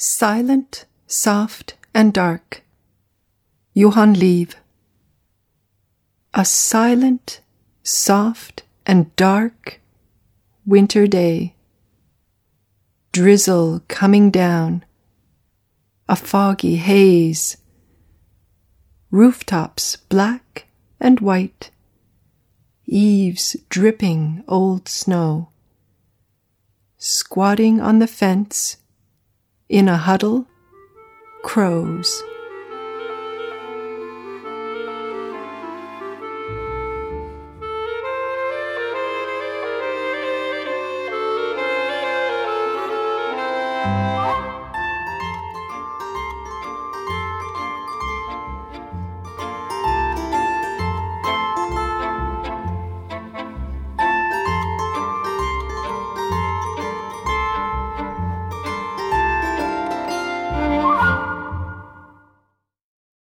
Silent, soft, and dark. Johann Lieb. A silent, soft, and dark winter day. Drizzle coming down. A foggy haze. Rooftops black and white. Eaves dripping old snow. Squatting on the fence, in a huddle, crows.